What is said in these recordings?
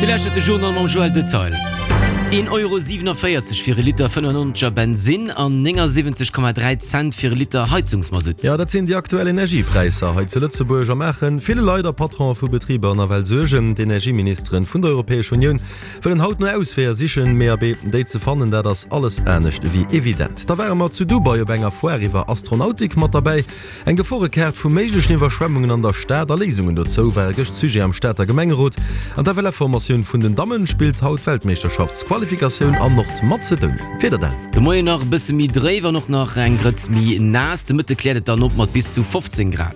De Journal am Joel Detail. 1,47 € für Liter 95 Benzin an 70,3 Cent für Liter Heizungsmasut. Ja, das sind die aktuellen Energiepreise. Heute zu Lützeburg am Machen. Viele Leute, Patron von Betrieben an der Welt suchen, die Energieministerin von der Europäischen Union, für den Haut nur auswehr sicher mehr die zu fanden, da das alles ernst wie evident. Da wären wir zu Dubai bei einer Vorriver Astronautik mit dabei. Ein Gefahrkehrt von möglichen Überschwemmungen an der Stadt, der Lesungen dazu, weil Sujet am Städter Gemengerot. An der Weltformation von den Damen spielt Haut Weltmeisterschaftsqualifikation an Nord-Mazedonien. Wieder dann. De Moie noch bis mi Dreh war noch ein Grötz mi nas, de Mitte klädet dann op mat bis zu 15 Grad.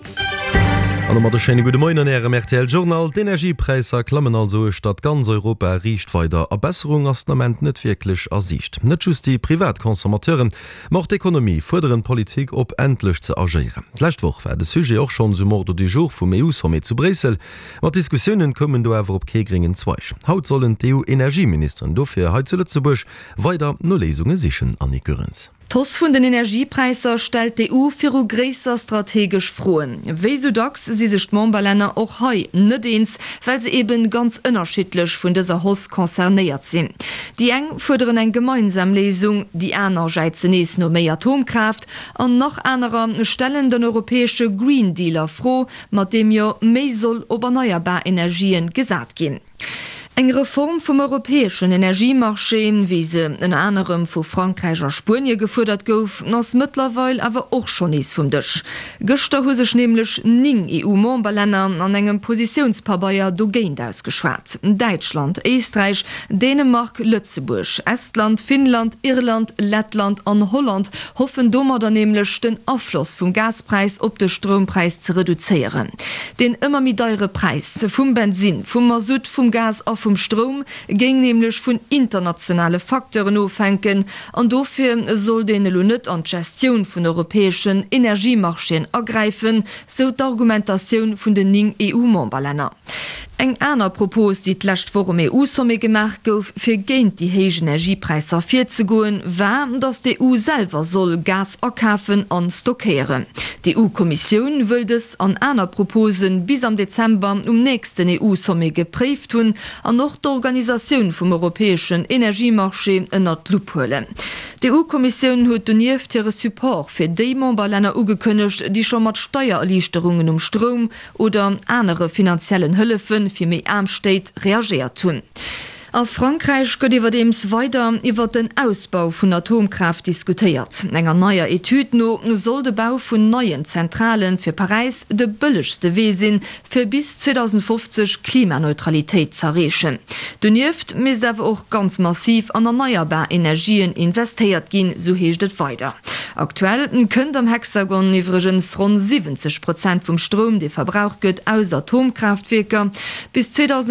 Schöne gute Morgen an Ihrem RTL Journal. Die Energiepreise klammen also statt ganz Europa riecht weiter. A Besserung als Moment nicht wirklich ersicht. Nicht just die Privatkonsumateuren macht die Ökonomie fordern Politik ob endlich zu agieren. Letzte Woche war das Sujet auch schon zum Mord du jour vom EU-Summit zu Brüssel. Mit Diskussionen kommen da aber ob Kegringen zweich. Heute sollen die EU-Energieministerin dafür heute zu Lützeburg weiter nur Lesungen sichern an die Görenz. Tos vun den Energiepreiser stellt die EU für gräser strategisch frohen. Wesudox sie sich Mombaländer auch hei nedens, weil sie eben ganz unterschiedlich von dieser Host konzerniert sind. Die eng förderen eine gemeinsame Lesung, die einerseits zunächst nur mehr Atomkraft und noch anderer stellen den europäische Green Dealer froh, mit dem ja mehr soll über erneuerbare Energien gesagt gehen. Eng Reform vom europäischen Energiemarché, wie sie in anderem vu Frankreicher Spurnie gefordert gouf, nos mittlerweile aber auch schon is vom Tisch. Gestern hu sich nämlich 9 EU-Memberländer an engem Positionspapier dogegen ausgeschwart. Deutschland, Österreich, Dänemark, Lützeburg, Estland, Finnland, Irland, Lettland und Holland hoffen dummer dann nämlich den Abfluss vom Gaspreis op den Strompreis zu reduzieren. Den immer mit teure Preis vom Benzin, vom Masut, vom Gas auf vom Strom ging nämlich von internationale Faktoren aufhängen und dafür soll den Lunet an Gestion von europäischen Energiemarschen ergreifen, so die Argumentation von den 9 EU-Memberländern. Eng einer Propos die letzte Woche EU-Summe gemacht gouf für gegen die hohen Energiepreise vorzugehen, war, dass die EU selber soll Gas erkaufen und stockieren. Die EU-Kommission will das an einer Proposen bis am Dezember nächsten EU-Summe geprüft tun und noch die Organisation vom europäischen Energiemarché in der Lupe holen. Die EU-Kommission hat doniert ihre Support für die Memberländer angekündigt, die schon mit Steuererleichterungen Strom oder andere finanziellen Hilfen für mehr Armsteht reagiert tun. Auf Frankreich geht überdems weiter über den Ausbau von Atomkraft diskutiert. Enger neuer Etude no soll der Bau von neuen Zentralen für Paris der billigste Wesen für bis 2050 Klimaneutralität zu erreichen. Dunieft muss aber auch ganz massiv an erneuerbare Energien investiert gehen, so heißt es weiter. Aktuell können am Hexagon übrigens rund 70% vom Strom, der verbraucht wird, aus Atomkraftwerken. Bis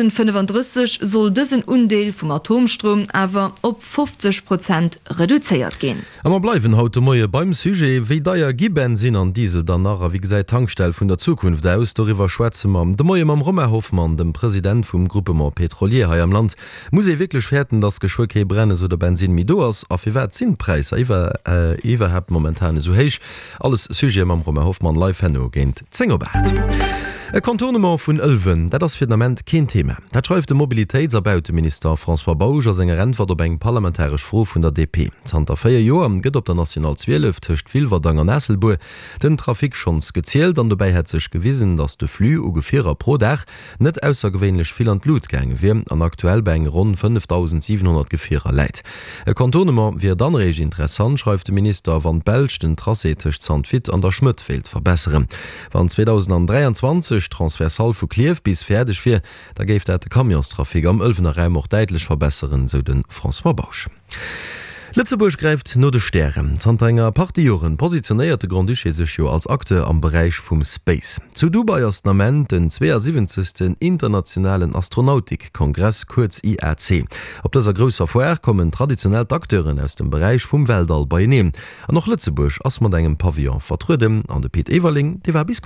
2035 soll diesen Undeel vom Atomstrom aber op 50% reduziert gehen. Aber bleiben heute Morgen beim Sujet, wie da ja Benzin an Diesel dann nachher, wie gesagt, Tankstelle von der Zukunft aus, darüber schwätzen wir de Morgen am Romer Hoffmann, dem Präsident vom Groupement Petrolier hier im Land. Muss wirklich fährten, dass Geschwicke brennen oder Benzin mit Doas, auf wie weit sind Preise, überhaupt momentan so heisch. Alles Sujet am Romer Hoffmann live hanno gehen. Zengerbert. E Kantonement vun Ölwen, dat das Fundament kein Thema. Dat schreibt der Mobilitätsarbauteminister François Bauger senger Rentwer der Bank parlamentarisch froh vun der DP. Zanter 4 Joer gëtt op der National 12 töcht Vilverdanger Nesselbu den Trafik schons gezielt, an dabei het sech gewissen, dass de Flü ugefährer pro Dach net aussergewöhnlich viel an Blutgänge wie an aktuell bei rund 5700 Gefährer leit. E Kantonement wie dann reg interessant, schreibt der Minister van Belsch den Trassetech Zandfit an der Schmidtfeld verbessern. Wann 2023 transversal vu Kliev bis fertig fir, da geft der Kamionstrafik am 11. Reim auch deutlich verbessern, so den François Bauch. Lützeburg greift no de Sternen. Zantenger Partioren positionierte Grandduché sech jo als Akteur am Bereich vum Space. Zu Dubai Astament den 72. internationalen Astronautik-Kongress kurz IRC. Op dieser grösser Vorher kommen traditionell Akteuren aus dem Bereich vum Weltall beinehmen. An noch Lützeburg ass man engem Pavillon vertrudem an de Piet Everling, de war bis gucken.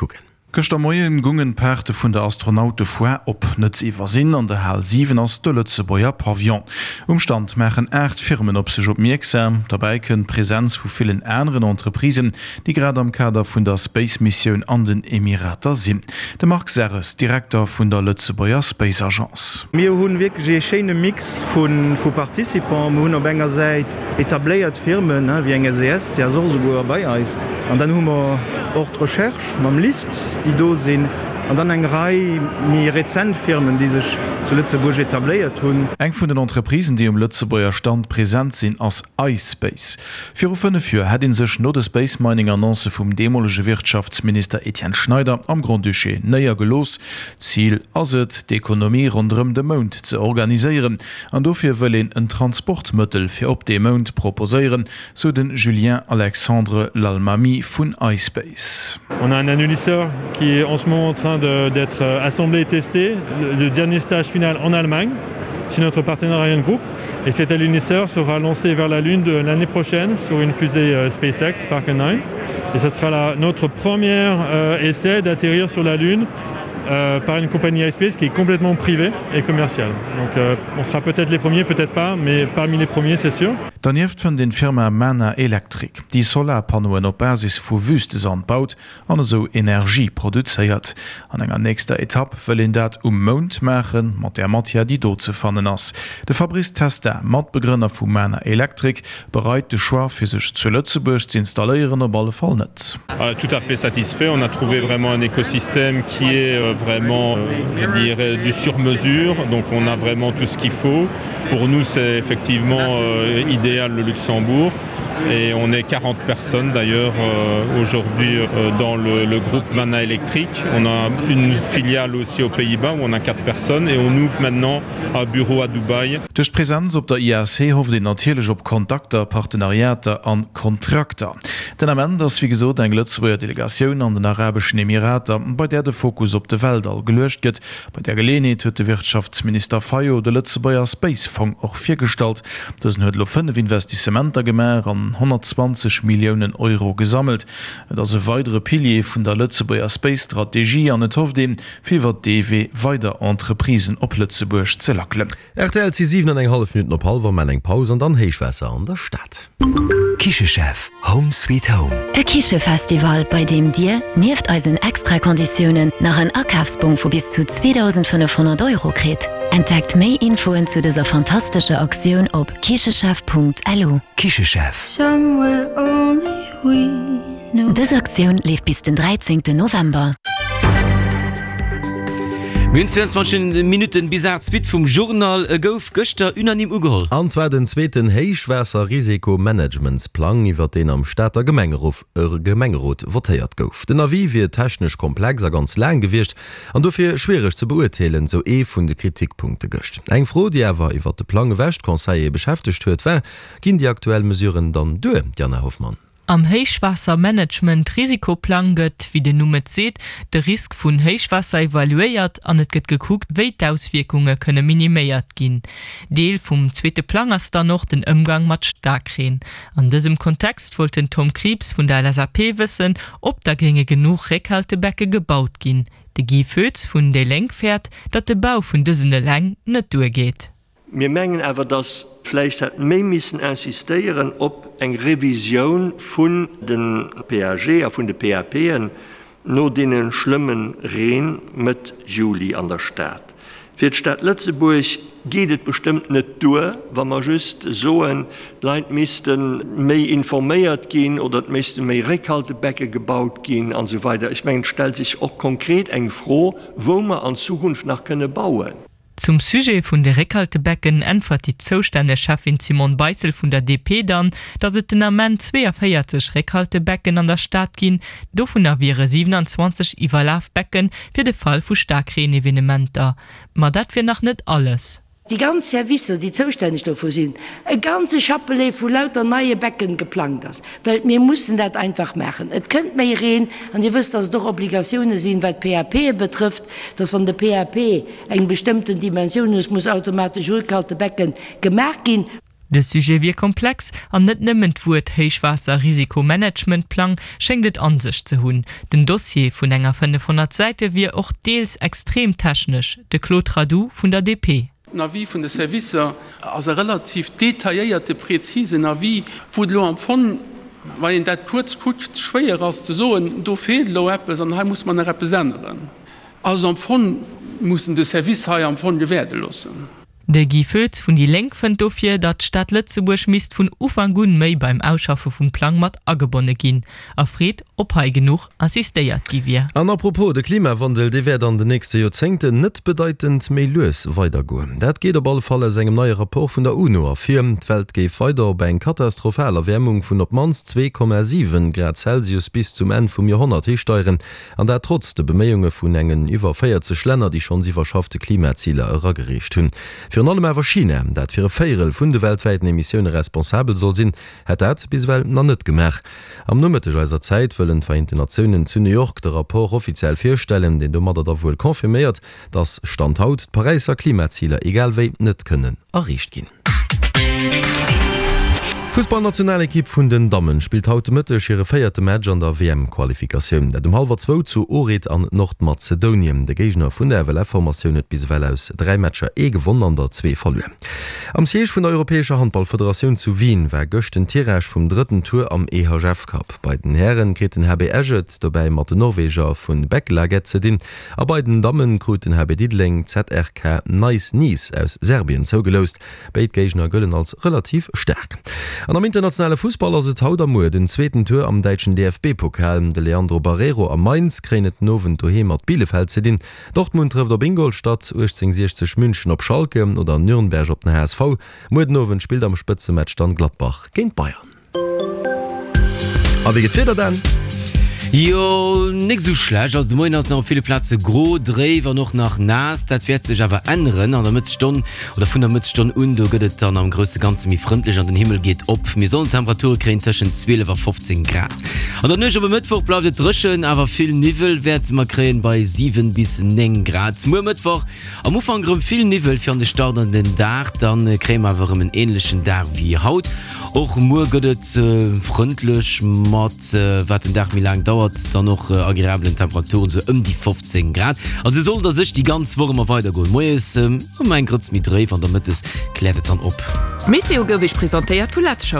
Köster Moien gungen Perte vun der Astronaute vor op net iwwersinn an der Hal 7 ass de Lützebauer Pavillon. Umstand machen 8 Firmen op sech op Mirksam, dabei kën Präsenz vu vielen äneren Entreprisen, die grad am Kader vun der Space-Missionioun an den Emirater sinn. De Mark Serres, Direktor vun der Lützebauer Space Agenz. Mir hunn wirklich chéne Mix vun Partizipant hunn op enger seit etetaléiert Firmen wie eng SES, der so go bei is. An dann hummer och Recherch mam List, die do sinn an dann eng Rei mi Rezentfirmen, die sech zu Lützeburg etetaléiert hunn. Eng vun den Entreprisen, die Lützebauer Stand präsent sinn ass iSpace. 4:4 hat in sech no de Space Mining Annonce vum demolege Wirtschaftsminister Etienne Schneider am Grand Duché neier gelos. Ziel aset d'Ekonomie rundrem de Mond ze organiiséieren. An dofir wëllen en Transportmëttel fir op de Mond proposéieren, so den Julien Alexandre Lalmami vun iSpace. On a un annulisseur qui est en ce moment en train d'être assemblé et testé. Le dernier stage final en Allemagne, chez notre partenaire Ariane Group. Et cet annulisseur sera lancé vers la Lune de l'année prochaine sur une fusée SpaceX Falcon 9. Et ce sera notre premier essai d'atterrir sur la Lune par une compagnie iSpace qui est complètement privée et commerciale. Donc on sera peut-être les premiers, peut-être pas, mais parmi les premiers, c'est sûr. Daneft vun den Firma Manna Electric, die Solarpanoen op Basis vu Wüstesand baut, an eso Energie produzéiert. An enger nächster Etapp wëllen dat Mond machen, mat der Mattia die do ze fannen ass. De Fabrice Tester, Matbegrünner vu Manna Electric, bereit de Schwar fir sech zu Lützeburg zu installieren op alle Fall net. Tout à fait satisfait. On a trouvé vraiment un écosystème qui est vraiment, je dirais, du sur-mesure. Donc on a vraiment tout ce qu'il faut. Pour nous, c'est effectivement idéal le Luxembourg. Et on est 40 personnes d'ailleurs aujourd'hui dans le groupe Manna Electric. On a une filiale aussi aux Pays-Bas où on a 4 personnes et on ouvre maintenant un bureau à Dubaï. Durch Präsenz op der IAC hofft den natürlich op Kontakter, Partenariate an Kontrakter. Den am Ende ist wie gesagt eng Lützeburger Delegation an den Arabischen Emiraten, bei der der Fokus op de Welt all gelöscht wird. Bei der Gelegenheit hat der Wirtschaftsminister Fayo de Lützeburger Space Fonds auch vorgestellt. Das sind heute 5 Investissementer gemäht an 120 Millionen Euro gesammelt. Das ist ein weiterer Pilier von der Lützeburger Space-Strategie an hofft dem, für DW weiter Entreprisen op Lützeburg zu lackeln. RTL 7,5 Minuten op halber man eng Pause an dann Heichwässer an der Stadt. Kichechef, Home Sweet Home. E Kichefestival, bei dem dir nirft eisen Extrakonditionen nach en Akafsbon vu bis zu 2500 Euro krit. Entdeckt méi Infoen zu dieser fantastische Aktion op kichechef.lu. Kichechef. Diese Aktion lief bis den 13. November. 22 Minuten Bizarrespit vum Journal gouf Göster unanim ugeholt. Anzwa den zweten Heichwässer Risikomanagementsplan iwwer den am Städter Gemengeruf Gemengerot votéiert gouf. Den Avi wie technisch komplexer ganz lang gewircht an dofir schwierig zu beurteilen so vun de Kritikpunkte göcht. Eng froh die erwer iwwer de Plan gewäscht Konseille beschäftigt huet ginn die aktuellen mesureuren dann due Diana Hoffmann. Am Heichwassermanagement Risikoplan gëtt, wie de Nummer seht, de Risk vun Heichwasser evaluéiert an et gëtt geguckt, wéi d'Auswirkunge kënne miniméiert ginn. Deel vum zweete Plan ass da noch den Ëmgang mat Starkreen. An diesem Kontext wollte Tom Krebs vun der LASAP wissen, ob da ginge genug Reckhaltebäcke gebaut ginn. De Giföz vun de Lenkfährt, dat de Bau vun dësene Läng net durchgeht. Wir mengen aber das vielleicht hat mehr müssen insistieren op eng Revision von den PAG von der PAP nur denen schlimmen Rehen mit Juli an der Stadt. Für die Stadt Lützeburg geht es bestimmt nicht durch, wenn man just so ein Leute müssten mehr informiert gehen oder müssten mehr Rückhaltebäcke gebaut gehen und so weiter. Ich meine, stellt sich auch konkret eng froh, wo man an Zukunft nach können bauen. Zum Sujet vun de Reckhaltebecken entwert die Zostände-Chefin Simon Beisel vun der DP dann, dat se den Amment 42 Reckhaltebecken an der Stadt ginn, do vun erwiere 27 Iwerlafbecken fir de Fall vu Starkreen-Evenementer. Ma dat fir nach net alles. Die ganze Service, die zuständig dafür sind, ein ganze Chapelet von lauter neue Becken geplant ist. Weil wir mussten das einfach machen. Es könnt mehr reden, und ihr wisst, dass doch Obligationen sind, was PHP betrifft, dass von der PHP eine bestimmte Dimension ist, muss automatisch rückhalte Becken gemerkt gehen. De Sujet wie komplex an net nëmmend wurt Heichwasser-Risikomanagementplan schenkt an sich zu hunn. Den Dossier vun enger 500 Seite wie auch deels extrem technisch. De Claude Radou vun der DP. Navi vun de Service as relativ detailierte präzise Navi wo lo am von weil en dat kurz schwéier as zu so do fehlt lo Apps an muss man repräsentieren. Also am von muss de Service ha am von gewerde lassen. De Giföz vun die Lenk vun dofir, dat Stadt Lützeburg mist vun Ufangun méi beim Ausschaffe vum Plan mat abonne gin. Afred op hei genug assistéiert giwie. An apropos de Klimawandel, de werden an de nächste Jozengte net bedeutend méi loes weiter go. Dat geht op alle Falle engem neue Rapport vun der UNO afirm. D'Welt géif weiter op eng katastrophaler Wärmung vun op mans 2,7 Grad Celsius bis zum End vum Jahrhundert hesteuern, an der trotz de Bemeungen vun engen iwwer 40 Schlenner, die schon sie verschaffte Klimaziele ergericht hunn. Für allem awer China, dat fir Féel vun de weltweiten Emissionioune responsabel soll sinn, het dat biswel na net gemerk. Am Nummeteiser Zeit wëllen Vereinten Nationen zu New York de rapport offiziell firstellen, den du Mader da wohl konfirmiert, dass Standhaut Pariser Klimaziele egaléi net kënnen errichcht gin. Fußballnationalkipp vun den Dammmen spielt haut Mëttech ihre feierte Match an der WM-Qualifikationun, dat halber 2 zu Orit an Nordmazedonien. De Gegner vun der WM-Formatioun net bis well aus 3 Matscher gewonnen an der 2 verloren. Am Sieg vun der Europäischer Handballföderation zu Wien war gochten Tirage vum 3. Tour am EHF Cup. Bei den Herren kreten HB Eget, dabei mat den Norweger vun Becklagetze din, a bei den Dammmen kruten HB Diedling ZRK Nice aus Serbien zougelost. Beit Gegner gëllen als relativ stark. An am internationale Fußballer se Haudermu den 2. Tour am deutschen DFB-Pokal. De Leandro Barrero am Mainz krenet nowen Tohemat Bielefeld ze din. Dortmund trefft der Ingolstadt 1860 München op Schalke oder Nürnberg op den HSV. Nowen spielt am Spitzematch dann Gladbach gegen Bayern. Aber wie geht wieder denn? Jo nicht so schlecht aus dem Monat noch viele Plätze gro dreh war noch nach nas dat wird sich aber ändern an der Mitstunde oder von der Mitstunde und du gehtt dann am größte ganze wie freundlich an den Himmel geht op mir sollen Temperatur kriegen zwischen 12 und 15 Grad und dann nicht aber Mittwoch bleibt drschen aber viel Nivel wird man kriegen bei 7 bis 9 Grad nur Mittwoch am Anfang viel Nivel für den startenden Tag dann kriegen wir warum einen ähnlichen Tag wie Haut auch nur gehtt freundlich matt was den Tag wie lang dauert dann noch agrreablen Temperaturen so die 15 Grad also soll das sich die ganz Woche mal weiter gehen mein Grund mit Dreh von damit es klärt dann op Meteogewicht präsentiert Fulatschau